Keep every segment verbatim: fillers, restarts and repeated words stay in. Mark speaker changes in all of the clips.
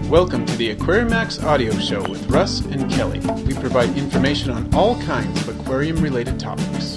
Speaker 1: Welcome to the Aquarimax audio show with Russ and Kelly. We provide information on all kinds of aquarium-related topics.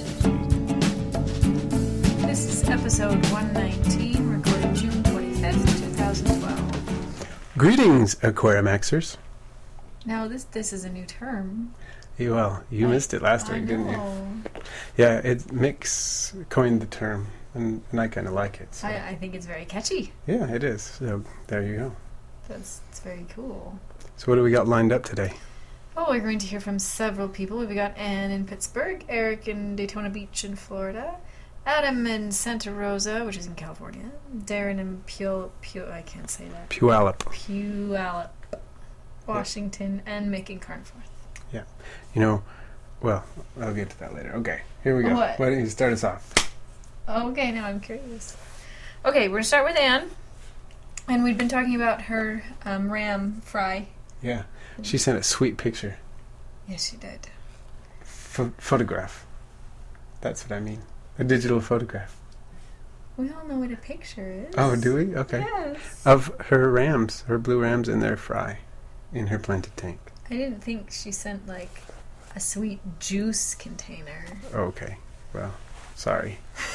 Speaker 2: This is episode one nineteen, recorded June twenty-fifth, twenty twelve.
Speaker 1: Greetings, Aquarimaxers.
Speaker 2: Now, this this is a new term.
Speaker 1: You, well, you I, missed it last
Speaker 2: I
Speaker 1: week,
Speaker 2: know.
Speaker 1: didn't you? Yeah, it Mix coined the term, and, and I kind of like it. So.
Speaker 2: I, I think it's very catchy.
Speaker 1: Yeah, it is. So there you go.
Speaker 2: That's it's very cool.
Speaker 1: So what do we got lined up today?
Speaker 2: Oh, we're going to hear from several people. We've got Anne in Pittsburgh, Eric in Daytona Beach in Florida, Adam in Santa Rosa, which is in California, Darren in Puyallup, Pu- I can't say that.
Speaker 1: Puyallup.
Speaker 2: Puyallup, Washington, yeah. And Mick in Carnforth.
Speaker 1: Yeah. You know, well, I'll get to that later. Okay, here we go.
Speaker 2: What?
Speaker 1: Why don't you start us off?
Speaker 2: Okay, now I'm curious. Okay, we're going to start with Anne. And we'd been talking about her um, ram fry.
Speaker 1: Yeah. She sent a sweet picture.
Speaker 2: Yes, she did.
Speaker 1: Ph- photograph. That's what I mean. A digital photograph.
Speaker 2: We all know what a picture is.
Speaker 1: Oh, do we? Okay.
Speaker 2: Yes.
Speaker 1: Of her rams, her blue rams in their fry in her planted tank.
Speaker 2: I didn't think she sent, like, a sweet juice container.
Speaker 1: Okay. Well, sorry.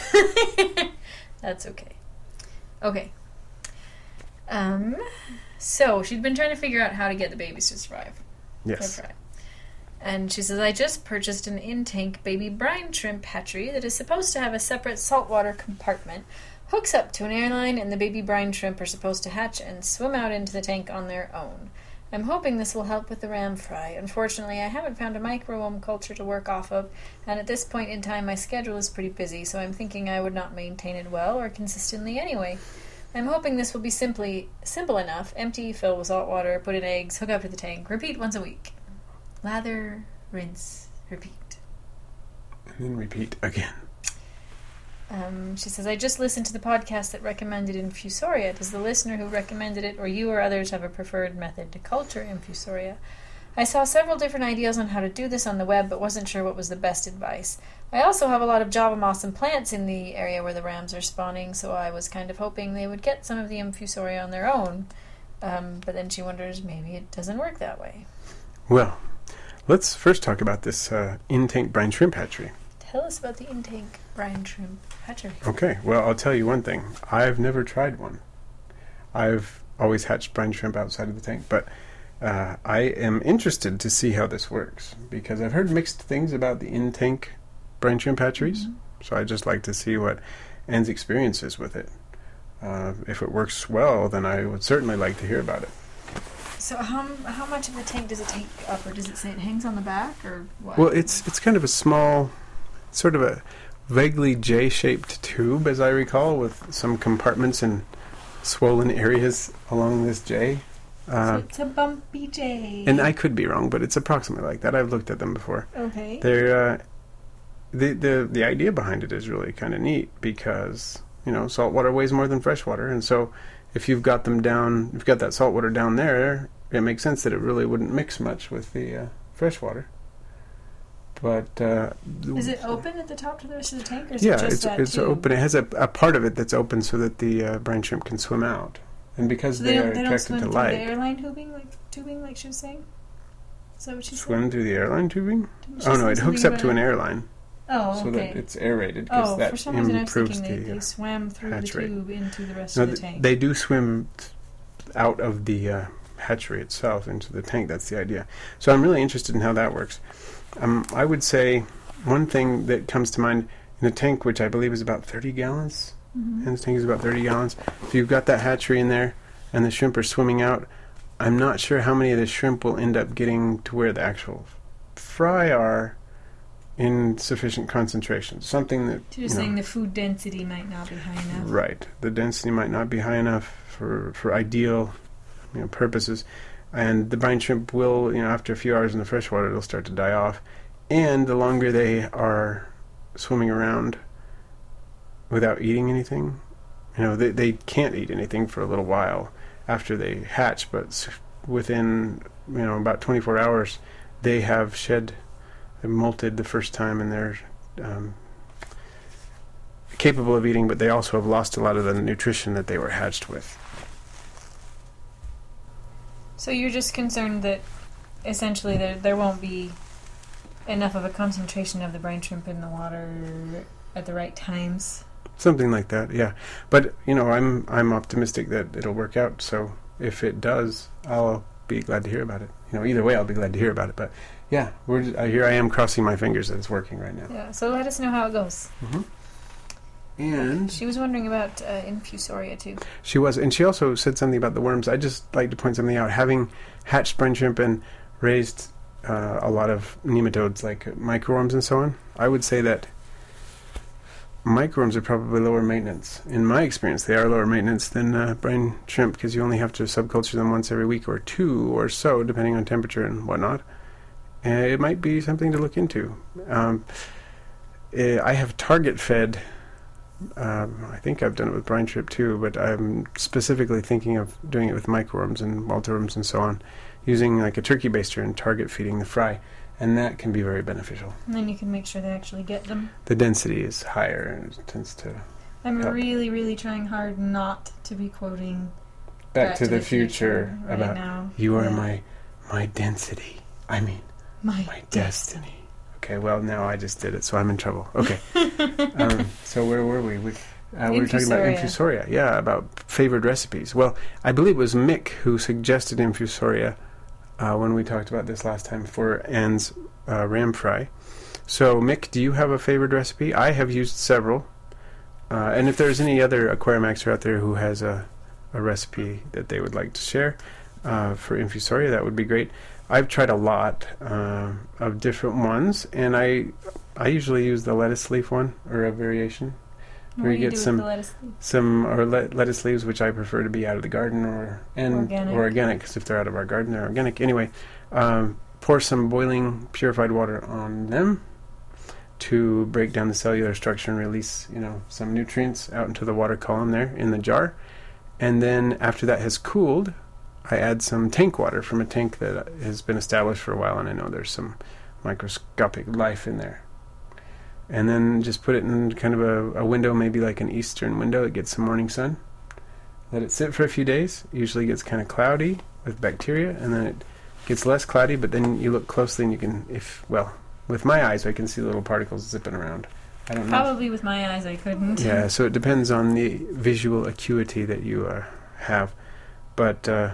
Speaker 2: That's okay. Okay. Um, so she'd been trying to figure out how to get the babies to survive.
Speaker 1: Yes.
Speaker 2: And she says, I just purchased an in-tank baby brine shrimp hatchery that is supposed to have a separate saltwater compartment, hooks up to an airline, and the baby brine shrimp are supposed to hatch and swim out into the tank on their own. I'm hoping this will help with the ram fry. Unfortunately, I haven't found a microworm culture to work off of, and at this point in time my schedule is pretty busy, so I'm thinking I would not maintain it well or consistently anyway. I'm hoping this will be simply simple enough. Empty, fill with salt water, put in eggs, hook up to the tank, repeat once a week. Lather, rinse, repeat.
Speaker 1: And then repeat again.
Speaker 2: Um, she says, I just listened to the podcast that recommended Infusoria. Does the listener who recommended it or you or others have a preferred method to culture Infusoria? I saw several different ideas on how to do this on the web, but wasn't sure what was the best advice. I also have a lot of Java moss and plants in the area where the rams are spawning, so I was kind of hoping they would get some of the Infusoria on their own. Um, but then she wonders maybe it doesn't work that way.
Speaker 1: Well, let's first talk about this uh, in-tank brine shrimp hatchery.
Speaker 2: Tell us about the in-tank brine shrimp hatchery.
Speaker 1: Okay, well, I'll tell you one thing. I've never tried one. I've always hatched brine shrimp outside of the tank, but uh, I am interested to see how this works, because I've heard mixed things about the in-tank brine shrimp hatcheries, mm-hmm. so I'd just like to see what Anne's experience is with it. Uh, if it works well, then I would certainly like to hear about it.
Speaker 2: So how how much of the tank does it take up, or does it say it hangs on the back, or what?
Speaker 1: Well, it's it's kind of a small, sort of a vaguely J-shaped tube, as I recall, with some compartments and swollen areas along this J. Uh,
Speaker 2: so it's a bumpy J.
Speaker 1: And I could be wrong, but it's approximately like that. I've looked at them before.
Speaker 2: Okay.
Speaker 1: They're, uh, the, the, the idea behind it is really kind of neat because, you know, salt water weighs more than fresh water. And so if you've got them down, if you've got that salt water down there, it makes sense that it really wouldn't mix much with the uh, fresh water. But uh,
Speaker 2: is it open at the top to the rest of the tank, or is
Speaker 1: yeah,
Speaker 2: it just
Speaker 1: it's
Speaker 2: that
Speaker 1: it's
Speaker 2: tube?
Speaker 1: open. It has a, a part of it that's open so that the uh, brine shrimp can swim out, and because
Speaker 2: so
Speaker 1: they,
Speaker 2: they,
Speaker 1: are
Speaker 2: don't, they don't
Speaker 1: attracted
Speaker 2: swim
Speaker 1: to
Speaker 2: through
Speaker 1: light,
Speaker 2: the airline tubing, like tubing, like she was saying. Is that what she
Speaker 1: swim
Speaker 2: said?
Speaker 1: through the airline tubing.
Speaker 2: She
Speaker 1: Oh no,
Speaker 2: said
Speaker 1: it hooks
Speaker 2: something
Speaker 1: up to an
Speaker 2: about
Speaker 1: airline.
Speaker 2: Oh,
Speaker 1: so
Speaker 2: okay.
Speaker 1: that it's aerated, because
Speaker 2: Oh,
Speaker 1: that
Speaker 2: for some reason I was
Speaker 1: improves
Speaker 2: thinking they,
Speaker 1: the
Speaker 2: they
Speaker 1: uh,
Speaker 2: swam through
Speaker 1: hatch
Speaker 2: the
Speaker 1: rate.
Speaker 2: tube into the rest
Speaker 1: No,
Speaker 2: of the
Speaker 1: th-
Speaker 2: tank.
Speaker 1: they do swim th- out of the uh, hatchery itself into the tank. That's the idea. So I'm really interested in how that works. Um, I would say one thing that comes to mind in a tank, which I believe is about thirty gallons,
Speaker 2: mm-hmm.
Speaker 1: and this tank is about thirty gallons. If you've got that hatchery in there and the shrimp are swimming out, I'm not sure how many of the shrimp will end up getting to where the actual fry are in sufficient concentration. Something that
Speaker 2: So you're saying know, the food density might not be high enough.
Speaker 1: Right. The density might not be high enough for, for ideal you know, purposes. And the brine shrimp will, you know, after a few hours in the freshwater, it'll start to die off. And the longer they are swimming around without eating anything, you know, they, they can't eat anything for a little while after they hatch, but within, you know, about twenty-four hours, they have shed, they've molted the first time, and they're um, capable of eating, but they also have lost a lot of the nutrition that they were hatched with.
Speaker 2: So you're just concerned that essentially there there won't be enough of a concentration of the brine shrimp in the water at the right times.
Speaker 1: Something like that, yeah. But you know, I'm I'm optimistic that it'll work out. So if it does, I'll be glad to hear about it. You know, either way, I'll be glad to hear about it. But yeah, we're just, uh, here I am crossing my fingers that it's working right now.
Speaker 2: Yeah. So let us know how it goes.
Speaker 1: Mm-hmm. And
Speaker 2: she was wondering about uh, infusoria too.
Speaker 1: She was, and she also said something about the worms. I just like to point something out. Having hatched brine shrimp and raised uh, a lot of nematodes like microworms and so on, I would say that microworms are probably lower maintenance. In my experience, they are lower maintenance than uh, brine shrimp because you only have to subculture them once every week or two or so, depending on temperature and whatnot. And it might be something to look into. Um, eh, I have target fed. Um, I think I've done it with brine shrimp too, but I'm specifically thinking of doing it with microworms and multiworms and so on, using like a turkey baster and target feeding the fry, and that can be very beneficial.
Speaker 2: And then you can make sure they actually get them.
Speaker 1: The density is higher and it tends to
Speaker 2: I'm
Speaker 1: help.
Speaker 2: really, really trying hard not to be quoting
Speaker 1: Back,
Speaker 2: Back
Speaker 1: to,
Speaker 2: to
Speaker 1: the,
Speaker 2: the
Speaker 1: Future,
Speaker 2: Future right
Speaker 1: about
Speaker 2: now.
Speaker 1: you are
Speaker 2: Yeah.
Speaker 1: my my density. I mean
Speaker 2: my,
Speaker 1: my destiny. Okay, well now I just did it, so I'm in trouble. Okay, um, so where were we? We Uh, we were talking about infusoria, yeah, about favored recipes. Well, I believe it was Mick who suggested infusoria uh, when we talked about this last time for Anne's uh, ram fry. So, Mick, do you have a favored recipe? I have used several. Uh, and if there's any other Aquarimaxer out there who has a, a recipe that they would like to share uh, for infusoria, that would be great. I've tried a lot uh, of different ones, and I I usually use the lettuce leaf one, or a variation. Where you, you get some some or le- lettuce leaves, which I prefer to be out of the garden or and
Speaker 2: organic.
Speaker 1: or organic, because if they're out of our garden, they're organic. Anyway, um, pour some boiling purified water on them to break down the cellular structure and release, you know, some nutrients out into the water column there in the jar. And then after that has cooled, I add some tank water from a tank that has been established for a while, and I know there's some microscopic life in there. And then just put it in kind of a, a window, maybe like an eastern window. It gets some morning sun. Let it sit for a few days. Usually gets kind of cloudy with bacteria, and then it gets less cloudy, but then you look closely and you can, if, well, with my eyes I can see little particles zipping around. I don't know.
Speaker 2: Probably with my eyes I couldn't.
Speaker 1: Yeah, so it depends on the visual acuity that you uh, have. But uh,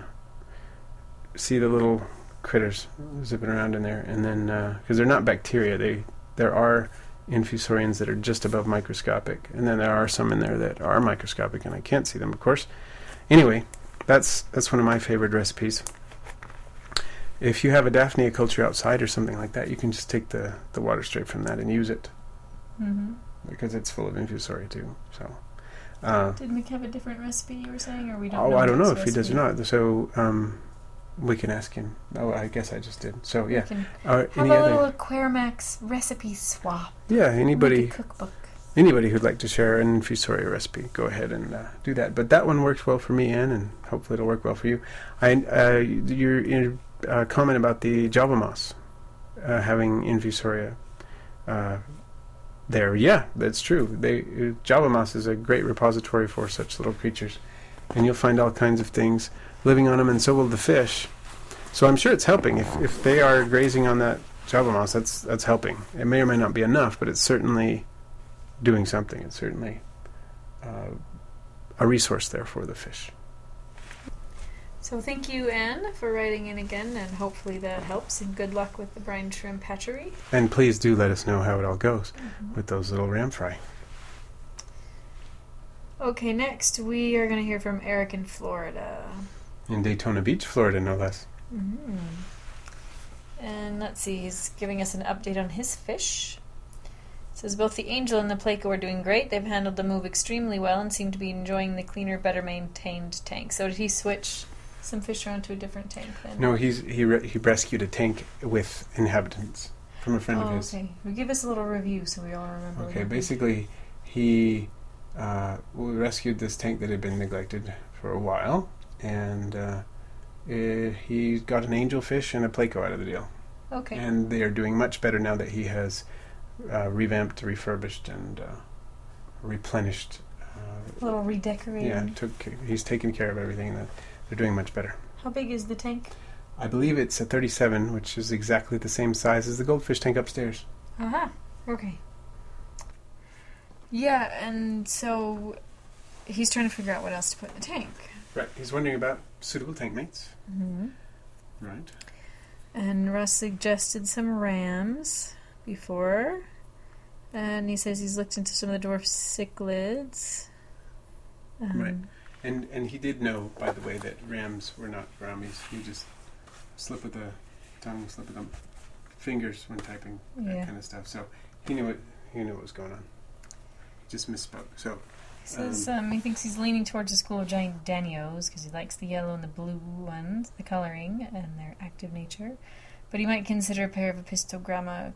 Speaker 1: see the little critters zipping around in there, and then, because uh, they're not bacteria, they there are infusorians that are just above microscopic, and then there are some in there that are microscopic and I can't see them, of course. Anyway, that's that's one of my favorite recipes. If you have a Daphnia culture outside or something like that, you can just take the, the water straight from that and use it,
Speaker 2: mm-hmm.
Speaker 1: because it's full of infusoria too. So, uh,
Speaker 2: did Mick have a different recipe you were saying, or we don't
Speaker 1: oh,
Speaker 2: know?
Speaker 1: I don't know if
Speaker 2: recipe?
Speaker 1: he does or not. So um, we can ask him. Oh, I guess I just did. So yeah.
Speaker 2: Uh, have a little Aquarimax recipe swap.
Speaker 1: Yeah, anybody.
Speaker 2: Make a cookbook.
Speaker 1: Anybody who'd like to share an infusoria recipe, go ahead and uh, do that. But that one works well for me, Anne, and hopefully it'll work well for you. I uh, your, your uh, comment about the Java moss uh, having infusoria uh, there, yeah, that's true. They uh, Java moss is a great repository for such little creatures, and you'll find all kinds of things living on them, and so will the fish. So I'm sure it's helping. If if they are grazing on that Java moss, that's that's helping. It may or may not be enough, but it's certainly doing something. It's certainly uh, a resource there for the fish.
Speaker 2: So thank you, Anne, for writing in again, and hopefully that helps, and good luck with the brine shrimp hatchery.
Speaker 1: And please do let us know how it all goes
Speaker 2: mm-hmm.
Speaker 1: with those little ram fry.
Speaker 2: Okay, next we are going to hear from Eric in Florida.
Speaker 1: In Daytona Beach, Florida, no less.
Speaker 2: Mm-hmm. And let's see, he's giving us an update on his fish. It says both the Angel and the Pleco are doing great. They've handled the move extremely well and seem to be enjoying the cleaner, better maintained tank. So did he switch some fish around to a different tank then?
Speaker 1: No, he's he re- he rescued a tank with inhabitants from a friend
Speaker 2: oh,
Speaker 1: of his.
Speaker 2: Okay, well, give us a little review so we all remember.
Speaker 1: Okay, basically he uh, rescued this tank that had been neglected for a while, and uh, it, he got an angelfish and a Pleco out of the deal.
Speaker 2: Okay.
Speaker 1: And they are doing much better now that he has uh, revamped, refurbished, and uh, replenished. Uh,
Speaker 2: a little redecorating.
Speaker 1: Yeah, took he's taken care of everything. That they're doing much better.
Speaker 2: How big is the tank?
Speaker 1: I believe it's a thirty-seven, which is exactly the same size as the goldfish tank upstairs.
Speaker 2: Aha. Okay. Yeah, and so he's trying to figure out what else to put in the tank.
Speaker 1: Right. He's wondering about suitable tank mates.
Speaker 2: Mm-hmm.
Speaker 1: Right.
Speaker 2: And Russ suggested some rams before. And he says he's looked into some of the dwarf cichlids. Um,
Speaker 1: Right. And and he did know, by the way, that rams were not brownies. You just slip with the tongue, slip with the fingers when typing, that
Speaker 2: Yeah.
Speaker 1: kind of stuff. So he knew it. He knew what was going on. Just misspoke. So
Speaker 2: He says um, he thinks he's leaning towards a school of giant danios because he likes the yellow and the blue ones, the coloring, and their active nature. But he might consider a pair of Apistogramma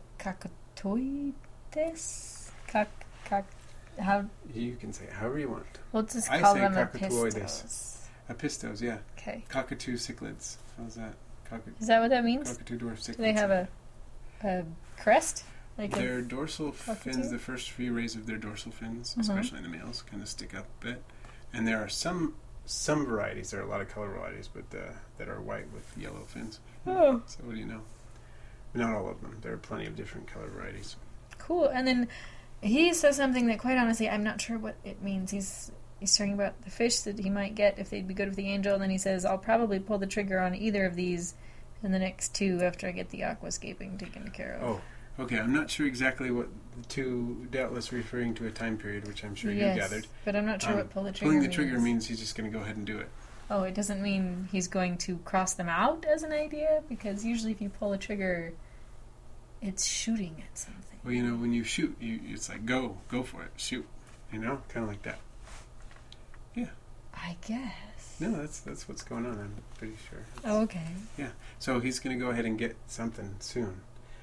Speaker 2: cacatoides. Cac, cac, how?
Speaker 1: you can say it however you want.
Speaker 2: We'll just
Speaker 1: I
Speaker 2: call
Speaker 1: say
Speaker 2: them
Speaker 1: cacatoides.
Speaker 2: Apistos.
Speaker 1: Apistos, yeah.
Speaker 2: Okay.
Speaker 1: Cockatoo cichlids. How's that? Cockatoo,
Speaker 2: Is that what that means?
Speaker 1: cockatoo dwarf cichlids.
Speaker 2: Do they have a, a crest? Like a,
Speaker 1: Their dorsal
Speaker 2: cockatoo?
Speaker 1: fins, the first few rays of their dorsal fins,
Speaker 2: Mhm.
Speaker 1: especially in the males, kind of stick up a bit. And there are some some varieties, there are a lot of color varieties, but uh, that are white with yellow fins.
Speaker 2: Oh.
Speaker 1: So what do you know? Not all of them. There are plenty of different color varieties.
Speaker 2: Cool. And then he says something that, quite honestly, I'm not sure what it means. He's he's talking about the fish that he might get if they'd be good with the angel, and then he says, I'll probably pull the trigger on either of these in the next two after I get the aquascaping taken care of.
Speaker 1: Oh, okay. I'm not sure exactly what the two, doubtless referring to a time period, which I'm sure
Speaker 2: yes,
Speaker 1: you gathered.
Speaker 2: but I'm not sure
Speaker 1: Um,
Speaker 2: what pull the trigger
Speaker 1: Pulling the
Speaker 2: means.
Speaker 1: trigger means he's just going to go ahead and do it.
Speaker 2: Oh, it doesn't mean he's going to cross them out as an idea? Because usually if you pull a trigger, it's shooting at something.
Speaker 1: Well, you know, when you shoot, you it's like, go, go for it, shoot. You know, kind of like that. Yeah.
Speaker 2: I guess.
Speaker 1: No, that's that's what's going on, I'm pretty sure.
Speaker 2: Oh, okay.
Speaker 1: So he's going to go ahead and get something soon.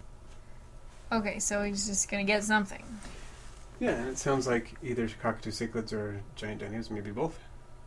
Speaker 2: Okay, so he's just going to get something.
Speaker 1: Yeah, and it sounds like either cockatoo cichlids or giant danios, maybe both.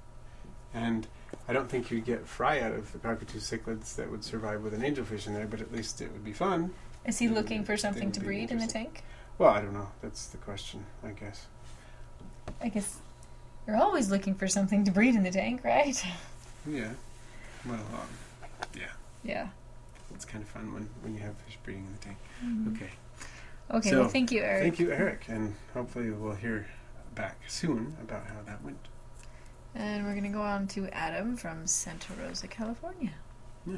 Speaker 1: And I don't think you'd get fry out of the cockatoo cichlids that would survive with an angelfish in there, but at least it would be fun.
Speaker 2: Is he
Speaker 1: Yeah,
Speaker 2: looking for
Speaker 1: they
Speaker 2: something
Speaker 1: would
Speaker 2: to
Speaker 1: be
Speaker 2: breed in the
Speaker 1: interesting.
Speaker 2: tank?
Speaker 1: Well, I don't know. That's the question, I guess.
Speaker 2: I guess you're always looking for something to breed in the tank, right?
Speaker 1: Yeah. Well, um, yeah.
Speaker 2: Yeah.
Speaker 1: It's kind of fun when, when you have fish breeding in the tank.
Speaker 2: Mhm.
Speaker 1: Okay.
Speaker 2: Okay,
Speaker 1: So,
Speaker 2: well, thank you, Eric.
Speaker 1: Thank you, Eric. And hopefully we'll hear back soon about how that went.
Speaker 2: And we're going to go on to Adam from Santa Rosa, California.
Speaker 1: Yeah.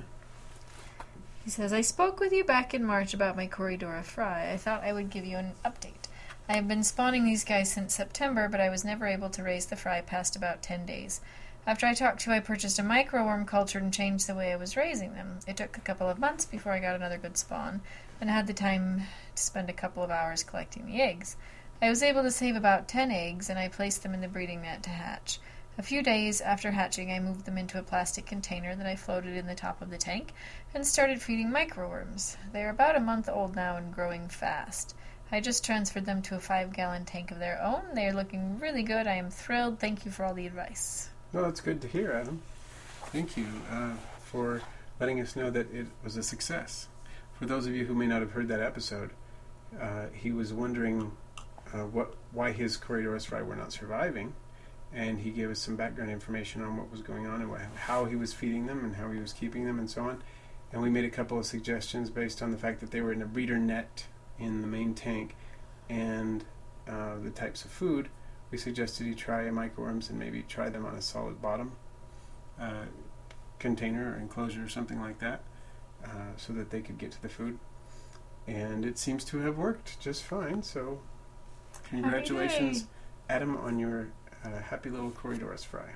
Speaker 2: He says, I spoke with you back in March about my Corridora fry. I thought I would give you an update. I have been spawning these guys since September, but I was never able to raise the fry past about ten days. After I talked to you, I purchased a microworm culture and changed the way I was raising them. It took a couple of months before I got another good spawn, and I had the time to spend a couple of hours collecting the eggs. I was able to save about ten eggs, and I placed them in the breeding net to hatch. A few days after hatching, I moved them into a plastic container that I floated in the top of the tank and started feeding microworms. They are about a month old now and growing fast. I just transferred them to a five-gallon tank of their own. They are looking really good. I am thrilled. Thank you for all the advice.
Speaker 1: Well, that's good to hear, Adam. Thank you uh, for letting us know that it was a success. For those of you who may not have heard that episode, uh, he was wondering uh, what why his Corridorus fry were not surviving, and he gave us some background information on what was going on and what, how he was feeding them and how he was keeping them and so on. And we made a couple of suggestions based on the fact that they were in a breeder net in the main tank and uh, the types of food. We suggested he try microworms and maybe try them on a solid bottom uh, container or enclosure or something like that uh, so that they could get to the food. And it seems to have worked just fine, so congratulations, Adam, on your uh, happy little Corridorus fry.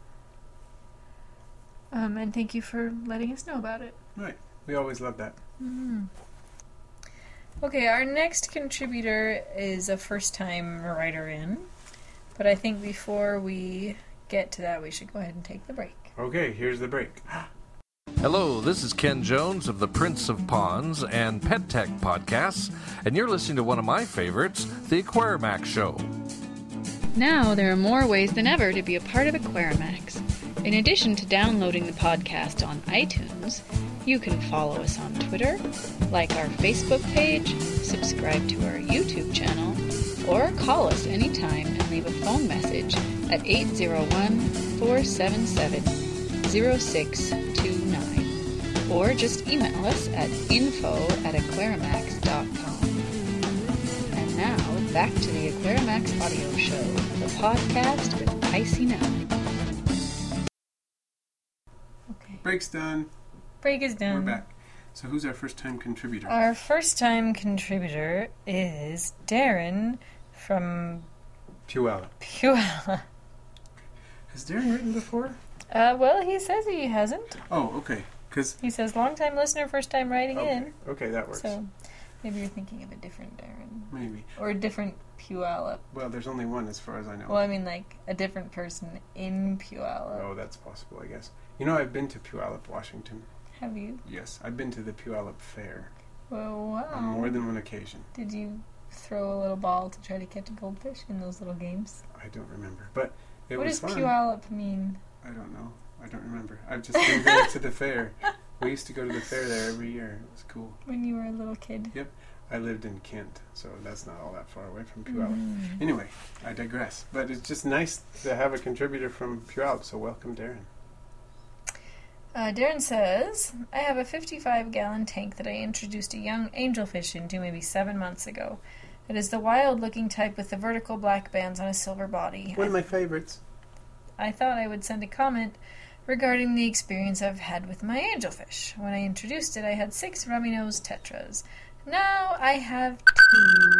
Speaker 2: Um, and thank you for letting us know about it.
Speaker 1: Right. We always love that.
Speaker 2: Mm. Okay, our next contributor is a first-time writer in. But I think before we get to that, we should go ahead and take the break.
Speaker 1: Okay, here's the break.
Speaker 3: Hello, this is Ken Jones of the Prince of Ponds and Pet Tech podcasts, and you're listening to one of my favorites, The Aquarimax Show.
Speaker 4: Now there are more ways than ever to be a part of Aquarimax. In addition to downloading the podcast on iTunes, you can follow us on Twitter, like our Facebook page, subscribe to our YouTube channel, or call us anytime and leave a phone message at eight zero one, four seven seven, zero six two nine. Or just email us at info at aquarimax dot com. And now, back to the Aquarimax Audio Show, the podcast with Icy Nell.
Speaker 2: Okay.
Speaker 1: Break's done.
Speaker 2: Break is done.
Speaker 1: We're back. So who's our first time contributor?
Speaker 2: Our first time contributor is Darren from
Speaker 1: Puyallup.
Speaker 2: Puyallup.
Speaker 1: Has Darren written before?
Speaker 2: Uh, well, he says he hasn't.
Speaker 1: Oh, okay. Cause
Speaker 2: He says long time listener, first time writing
Speaker 1: okay.
Speaker 2: in.
Speaker 1: Okay, that works.
Speaker 2: So maybe you're thinking of a different Darren.
Speaker 1: Maybe.
Speaker 2: Or a different Puyallup.
Speaker 1: Well, there's only one as far as I know.
Speaker 2: Well, I mean, like, a different person in Puyallup.
Speaker 1: Oh, that's possible, I guess. You know, I've been to Puyallup, Washington.
Speaker 2: Have you?
Speaker 1: Yes, I've been to the Puyallup Fair
Speaker 2: Well, wow.
Speaker 1: on more than one occasion.
Speaker 2: Did you throw a little ball to try to catch a goldfish in those little games?
Speaker 1: I don't remember, but it
Speaker 2: what
Speaker 1: was
Speaker 2: does
Speaker 1: fun.
Speaker 2: Puyallup mean?
Speaker 1: I don't know. I don't remember. I've just been going to the fair. We used to go to the fair there every year. It was cool.
Speaker 2: When you were a little kid.
Speaker 1: Yep. I lived in Kent, so that's not all that far away from Puyallup.
Speaker 2: Mm.
Speaker 1: Anyway, I digress. But it's just nice to have a contributor from Puyallup, so welcome, Darren.
Speaker 2: Uh, Darren says, I have a fifty-five gallon tank that I introduced a young angelfish into maybe seven months ago. It is the wild-looking type with the vertical black bands on a silver body.
Speaker 1: One of my favorites.
Speaker 2: I thought I would send a comment regarding the experience I've had with my angelfish. When I introduced it, I had six rummy-nosed tetras. Now I have two.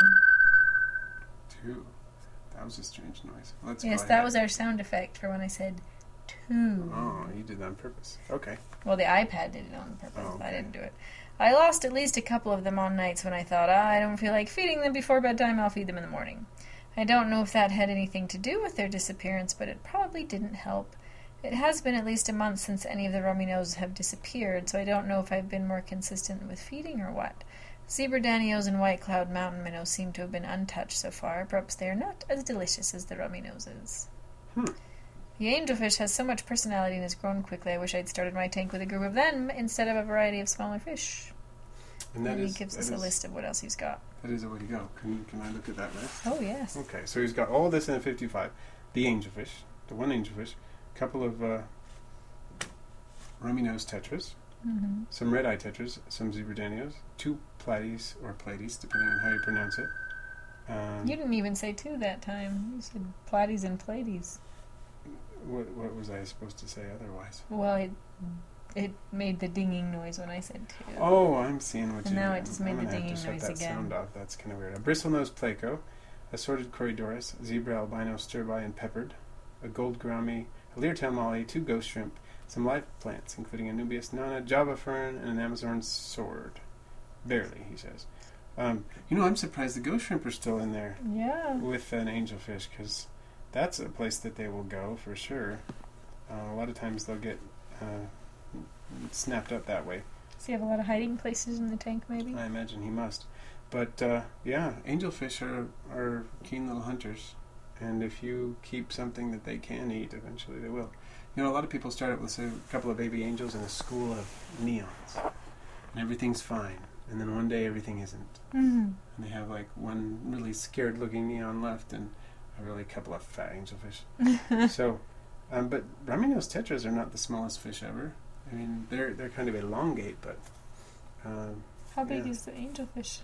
Speaker 1: Two. That was a strange noise. Let's
Speaker 2: Yes,
Speaker 1: go
Speaker 2: that
Speaker 1: ahead.
Speaker 2: was our sound effect for when I said two.
Speaker 1: Oh, you did that on purpose. Okay.
Speaker 2: Well, the iPad did it on purpose.
Speaker 1: Oh, okay.
Speaker 2: I didn't do it. I lost at least a couple of them on nights when I thought, ah, I don't feel like feeding them before bedtime, I'll feed them in the morning. I don't know if that had anything to do with their disappearance, but it probably didn't help. It has been at least a month since any of the rummy noses have disappeared, so I don't know if I've been more consistent with feeding or what. Zebra danios and white cloud mountain minnows seem to have been untouched so far. Perhaps they are not as delicious as the rummy noses.
Speaker 1: Hmm.
Speaker 2: The angelfish has so much personality and has grown quickly. I wish I'd started my tank with a group of them instead of a variety of smaller fish.
Speaker 1: And that
Speaker 2: and
Speaker 1: is,
Speaker 2: he gives
Speaker 1: that
Speaker 2: us a
Speaker 1: is-
Speaker 2: list of what else he's got.
Speaker 1: That is a way to go. Can, can I look at that list?
Speaker 2: Oh, yes.
Speaker 1: Okay, so he's got all this in a fifty-five. The angelfish, the one angelfish, a couple of uh, rummy-nosed tetras,
Speaker 2: Mm-hmm.
Speaker 1: some red-eye tetras, some zebra danios, two platies, or platies, depending on how you pronounce it. Um,
Speaker 2: You didn't even say two that time. You said platies and platies.
Speaker 1: what, what was I supposed to say otherwise?
Speaker 2: Well, it, it made the dinging noise when I said two.
Speaker 1: Oh, I'm seeing what
Speaker 2: And
Speaker 1: you
Speaker 2: now
Speaker 1: did.
Speaker 2: it just made
Speaker 1: I'm
Speaker 2: the
Speaker 1: gonna have
Speaker 2: dinging
Speaker 1: to shut
Speaker 2: noise
Speaker 1: that
Speaker 2: again.
Speaker 1: sound off. That's kind of weird. A bristlenose placo, assorted Corydoras, zebra albino stirby and peppered, a gold gourami, a leertail molly, two ghost shrimp, some live plants, including a Nubius nana, Java fern, and an Amazon sword. Barely, he says. Um, you know, I'm surprised the ghost shrimp are still in there
Speaker 2: Yeah.
Speaker 1: with an angelfish, because that's a place that they will go for sure. Uh, a lot of times they'll get uh, snapped up that way.
Speaker 2: Does he have a lot of hiding places in the tank, maybe?
Speaker 1: I imagine he must. But, uh, yeah, angelfish are, are keen little hunters. And if you keep something that they can eat, eventually they will. You know, a lot of people start out with say, a couple of baby angels and a school of neons. And everything's fine. And then one day everything isn't.
Speaker 2: Mm-hmm.
Speaker 1: And they have like one really scared looking neon left and a really couple of fat angelfish. so, um, but rummy-nosed tetras are not the smallest fish ever. I mean, they're they're kind of elongate, but... Um,
Speaker 2: How big
Speaker 1: yeah.
Speaker 2: is the angelfish?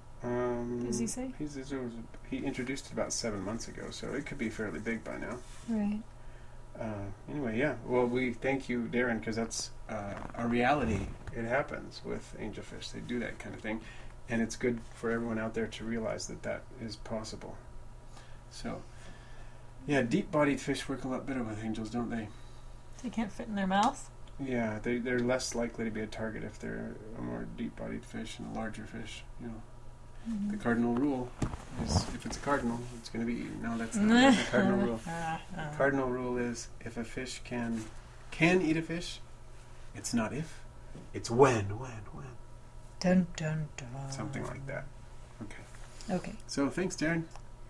Speaker 1: Um,
Speaker 2: Does he say?
Speaker 1: He's, he's, he introduced it about seven months ago, so it could be fairly big by now.
Speaker 2: Right.
Speaker 1: Uh, anyway, yeah. Well, we thank you, Darren, because that's uh, a reality. It happens with angelfish. They do that kind of thing, and it's good for everyone out there to realize that that is possible. So, yeah, deep-bodied fish work a lot better with angels, don't they?
Speaker 2: They can't fit in their mouth?
Speaker 1: Yeah, they, they're less likely to be a target if they're a more deep-bodied fish and a larger fish, you know.
Speaker 2: Mm-hmm.
Speaker 1: The cardinal rule is if it's a cardinal, it's going to be eaten. No, that's not the cardinal rule. The cardinal rule is if a fish can can eat a fish, it's not if, it's when, when, when.
Speaker 2: Dun, dun, dun.
Speaker 1: Something like that. Okay.
Speaker 2: Okay.
Speaker 1: So thanks, Darren.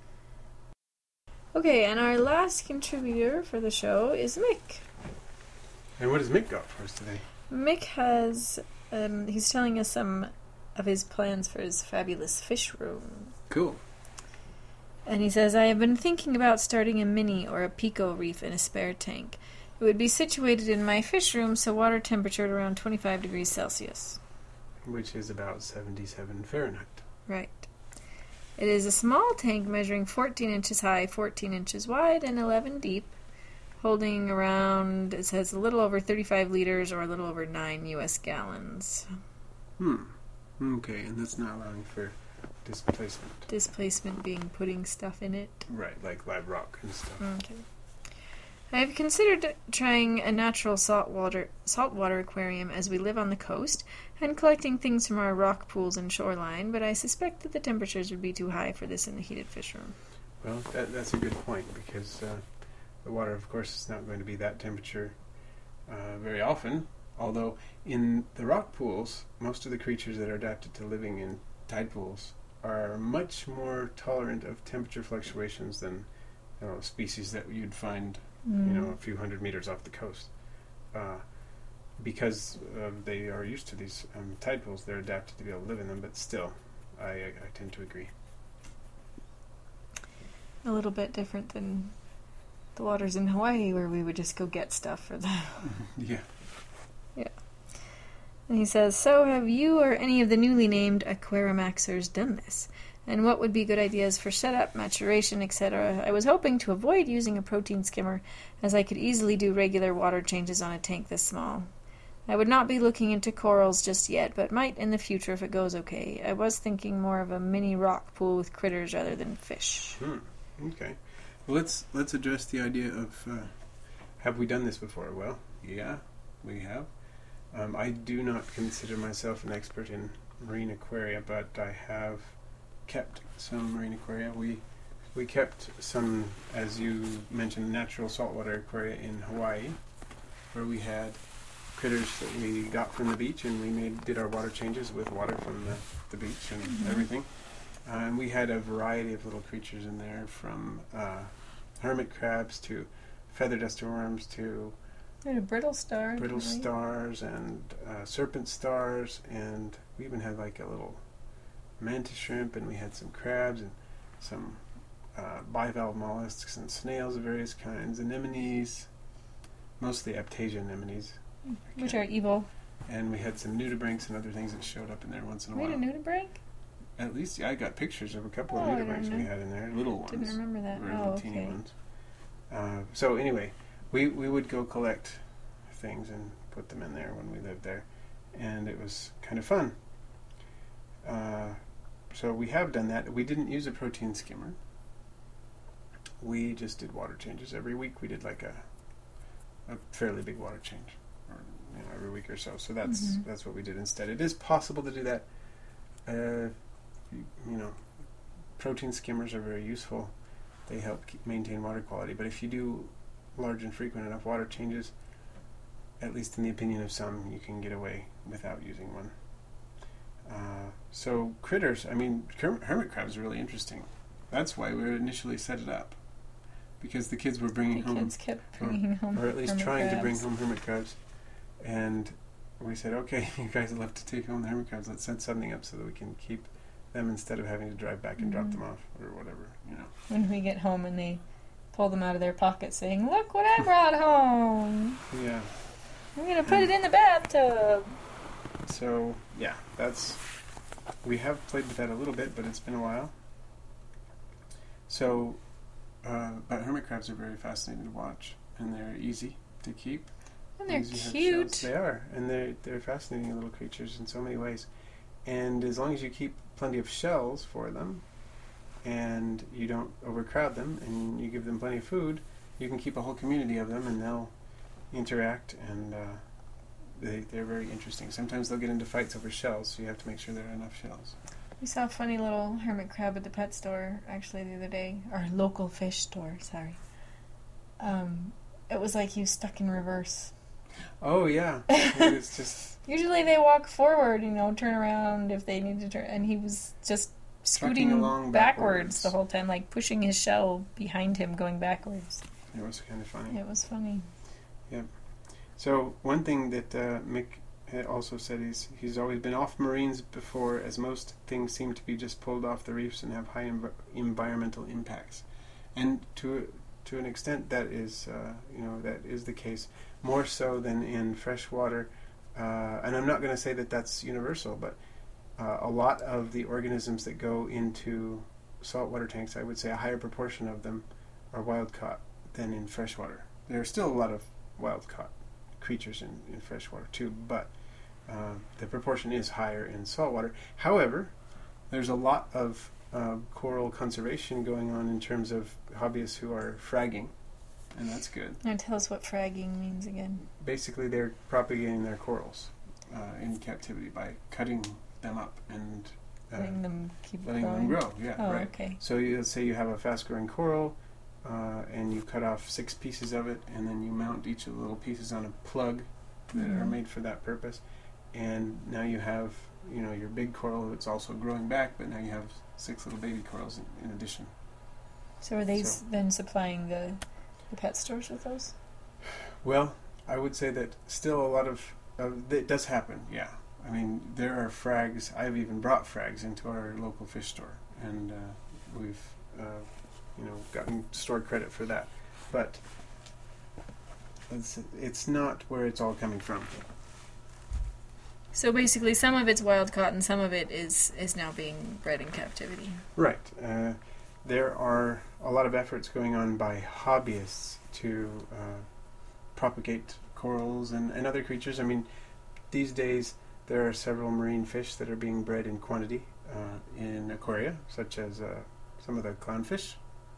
Speaker 2: Okay, and our last contributor for the show is Mick.
Speaker 1: And what does Mick got for us today?
Speaker 2: Mick has, um, he's telling us some of his plans for his fabulous fish room.
Speaker 1: Cool.
Speaker 2: And he says, I have been thinking about starting a mini or a pico reef in a spare tank. It would be situated in my fish room, so water temperature at around twenty-five degrees Celsius.
Speaker 1: Which is about seventy-seven Fahrenheit.
Speaker 2: Right. It is a small tank measuring fourteen inches high, fourteen inches wide, and eleven deep, holding around, it says, a little over thirty-five liters or a little over nine U S gallons.
Speaker 1: Hmm. Okay, and that's not allowing for displacement.
Speaker 2: Displacement being putting stuff in it.
Speaker 1: Right, like live rock and stuff.
Speaker 2: Okay. I have considered trying a natural saltwater saltwater aquarium as we live on the coast and collecting things from our rock pools and shoreline, but I suspect that the temperatures would be too high for this in the heated fish room.
Speaker 1: Well, that, that's a good point, because uh, the water, of course, is not going to be that temperature uh, very often, although in the rock pools, most of the creatures that are adapted to living in tide pools are much more tolerant of temperature fluctuations than, you know, species that you'd find
Speaker 2: Mm.
Speaker 1: you know, a few hundred meters off the coast. Uh, because uh, they are used to these um, tide pools, they're adapted to be able to live in them, but still, I, I, I tend to agree.
Speaker 2: A little bit different than the waters in Hawaii, where we would just go get stuff for them.
Speaker 1: Yeah.
Speaker 2: Yeah. And he says, so have you or any of the newly named Aquarimaxers done this? And what would be good ideas for setup, maturation, et cetera? I was hoping to avoid using a protein skimmer, as I could easily do regular water changes on a tank this small. I would not be looking into corals just yet, but might in the future if it goes okay. I was thinking more of a mini rock pool with critters rather than fish.
Speaker 1: Hmm. Okay. Well, let's let's address the idea of uh, have we done this before? Well, yeah, we have. Um, I do not consider myself an expert in marine aquaria, but I have kept some marine aquaria. We we kept some, as you mentioned, natural saltwater aquaria in Hawaii, where we had critters that we got from the beach, and we made did our water changes with water from the, the beach and
Speaker 2: Mm-hmm.
Speaker 1: everything. Uh, and we had a variety of little creatures in there, from uh, hermit crabs to feather duster worms to
Speaker 2: We had a brittle star.
Speaker 1: brittle
Speaker 2: didn't we?
Speaker 1: stars and uh, serpent stars, and we even had like a little mantis shrimp, and we had some crabs and some uh, bivalve mollusks and snails of various kinds, anemones, mostly Aptasia anemones,
Speaker 2: Which are evil.
Speaker 1: and we had some nudibranchs and other things that showed up in there once in a
Speaker 2: We
Speaker 1: while.
Speaker 2: had a nudibranch?
Speaker 1: At least, yeah, I got pictures of a couple
Speaker 2: Oh,
Speaker 1: of
Speaker 2: I
Speaker 1: nudibranchs
Speaker 2: don't
Speaker 1: we
Speaker 2: know.
Speaker 1: had in there, little ones.
Speaker 2: Didn't remember that.
Speaker 1: Very
Speaker 2: Oh,
Speaker 1: little teeny
Speaker 2: okay.
Speaker 1: ones. Uh, so anyway, we we would go collect things and put them in there when we lived there, and it was kind of fun. Uh, so we have done that. We didn't use a protein skimmer. We just did water changes every week. We did like a a fairly big water change, or you know, every week or so. So that's
Speaker 2: Mhm.
Speaker 1: that's what we did instead. It is possible to do that. Uh, you, you know, protein skimmers are very useful. They help keep, maintain water quality. But if you do large and frequent enough water changes, at least in the opinion of some, you can get away without using one. Uh, so critters, I mean, her- hermit crabs are really interesting. That's why we initially set it up, because the kids were bringing
Speaker 2: The
Speaker 1: home,
Speaker 2: kids kept bringing home
Speaker 1: or at least
Speaker 2: hermit
Speaker 1: trying to bring
Speaker 2: crabs.
Speaker 1: home hermit crabs, and we said, okay, you guys love to take home the hermit crabs. Let's set something up so that we can keep them instead of having to drive back and drop
Speaker 2: Mhm.
Speaker 1: them off or whatever, you know.
Speaker 2: When we get home and they pull them out of their pocket saying, look what I brought home.
Speaker 1: Yeah.
Speaker 2: I'm going to put it in the bathtub.
Speaker 1: So yeah, that's we have played with that a little bit, but it's been a while. So, uh, but hermit crabs are very fascinating to watch, and they're easy to keep.
Speaker 2: And they're
Speaker 1: Easy to have
Speaker 2: cute.
Speaker 1: shells. They are, and they're they're fascinating little creatures in so many ways. And as long as you keep plenty of shells for them, and you don't overcrowd them, and you give them plenty of food, you can keep a whole community of them, and they'll interact, and uh, they they're very interesting. Sometimes they'll get into fights over shells, so you have to make sure there are enough shells.
Speaker 2: We saw a funny little hermit crab at the pet store actually the other day. Our local fish store, sorry. Um, it was like he was stuck in reverse.
Speaker 1: Oh yeah, it was just
Speaker 2: Usually they walk forward, you know, turn around if they need to turn, and he was just scooting
Speaker 1: Trucking along
Speaker 2: backwards.
Speaker 1: backwards.
Speaker 2: the whole time, like pushing his shell behind him, going backwards.
Speaker 1: it was kind of funny.
Speaker 2: It was funny.
Speaker 1: So one thing that uh, Mick had also said is he's always been off marines before, as most things seem to be just pulled off the reefs and have high env- environmental impacts. And to to an extent, that is, uh, you know, that is the case. More so than in freshwater, uh, and I'm not going to say that that's universal, but uh, a lot of the organisms that go into saltwater tanks, I would say a higher proportion of them are wild caught than in freshwater. There are still a lot of wild caught creatures in, in freshwater too, but uh, the proportion is higher in saltwater. However, there's a lot of uh, coral conservation going on in terms of hobbyists who are fragging, and that's good.
Speaker 2: Now tell us what fragging means again.
Speaker 1: Basically, they're propagating their corals uh, in captivity by cutting them up and uh,
Speaker 2: Letting them keep
Speaker 1: letting
Speaker 2: growing.
Speaker 1: them grow. Yeah,
Speaker 2: Oh,
Speaker 1: right.
Speaker 2: okay.
Speaker 1: So you, let's say you have a fast-growing coral, uh, and you cut off six pieces of it, and then you mount each of the little pieces on a plug that
Speaker 2: Mhm.
Speaker 1: are made for that purpose, and now you have, you know, your big coral that's also growing back, but now you have six little baby corals in, in addition.
Speaker 2: So are they
Speaker 1: So-
Speaker 2: s then supplying the, the pet stores with those?
Speaker 1: Well, I would say that still a lot of, of it does happen. Yeah, I mean there are frags. I've even brought frags into our local fish store, and uh, we've uh, you know gotten store credit for that. But it's it's not where it's all coming from.
Speaker 2: So basically, some of it's wild caught and some of it is is now being bred in captivity.
Speaker 1: Right. Uh, there are a lot of efforts going on by hobbyists to uh, propagate corals and, and other creatures. I mean, these days there are several marine fish that are being bred in quantity uh, in aquaria, such as uh, some of the clownfish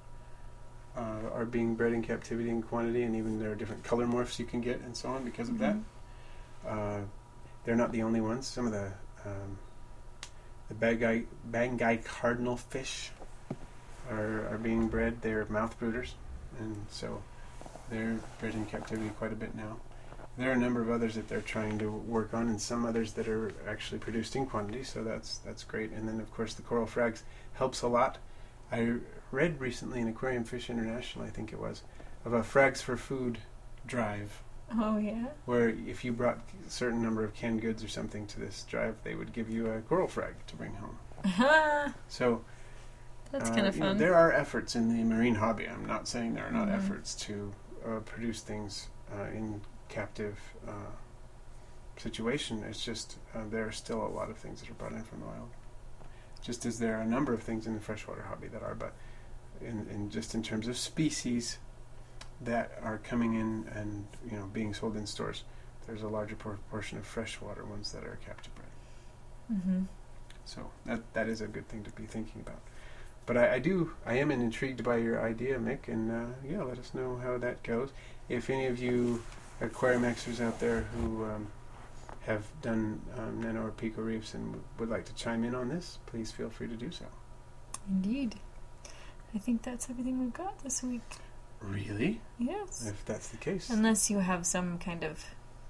Speaker 1: uh, are being bred in captivity in quantity, and even there are different color morphs you can get and so on because of that. Uh, they're not the only ones. Some of the um, the Banggai, Banggai cardinal fish are, are being bred. They're mouth brooders, and so they're bred in captivity quite a bit now. There are a number of others that they're trying to work on, and some others that are actually produced in quantity, so that's that's great. And then, of course, the coral frags helps a lot. I read recently in Aquarium Fish International, I think it was, of a Frags for Food drive,
Speaker 2: Oh yeah.
Speaker 1: where if you brought a certain number of canned goods or something to this drive, they would give you a coral frag to bring home. So
Speaker 2: That's
Speaker 1: uh,
Speaker 2: kind of
Speaker 1: you know,
Speaker 2: fun.
Speaker 1: there are efforts in the marine hobby. I'm not saying there are not
Speaker 2: Mhm.
Speaker 1: efforts to uh, produce things uh, in captive uh, situation. It's just uh, there are still a lot of things that are brought in from the wild. Just as there are a number of things in the freshwater hobby that are, but in, in just in terms of species that are coming in and you know being sold in stores, there's a larger proportion of freshwater ones that are captive bred.
Speaker 2: Mm-hmm.
Speaker 1: So that that is a good thing to be thinking about. But I, I do, I am intrigued by your idea, Mick, and uh, yeah, let us know how that goes. If any of you aquariumexers out there who um, have done um, nano or pico reefs and w- would like to chime in on this, please feel free to do so.
Speaker 2: Indeed. I think that's everything we've got this week.
Speaker 1: Really?
Speaker 2: Yes.
Speaker 1: If that's the case.
Speaker 2: Unless you have some kind of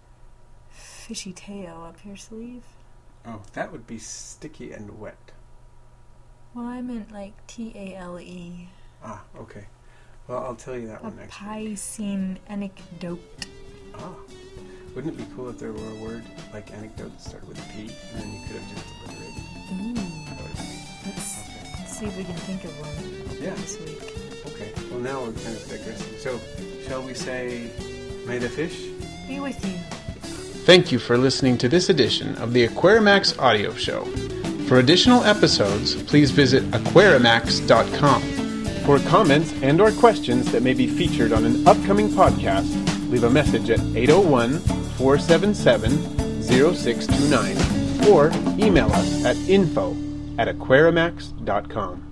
Speaker 2: fishy tail up your sleeve.
Speaker 1: Oh, that would be sticky and wet.
Speaker 2: Well, I meant like T A L E.
Speaker 1: Ah, okay. Well, I'll tell you that
Speaker 2: A
Speaker 1: one next week.
Speaker 2: Piscine anecdote.
Speaker 1: Ah. Wouldn't it be cool if there were a word like anecdote that started with a P, and then you could have just alliterated?
Speaker 2: Ooh.
Speaker 1: That would be
Speaker 2: Let's,
Speaker 1: okay.
Speaker 2: let's see if we can think of one
Speaker 1: Yeah.
Speaker 2: this week.
Speaker 1: Okay. Well, now we're kind of digressing. So, shall we say, may the fish
Speaker 2: Be with you.
Speaker 1: Thank you for listening to this edition of the Aquarimax Audio Show. For additional episodes, please visit aquarimax dot com. For comments and or questions that may be featured on an upcoming podcast, leave a message at eight oh one, four seven seven, oh six two nine or email us at info at aquarimax dot com.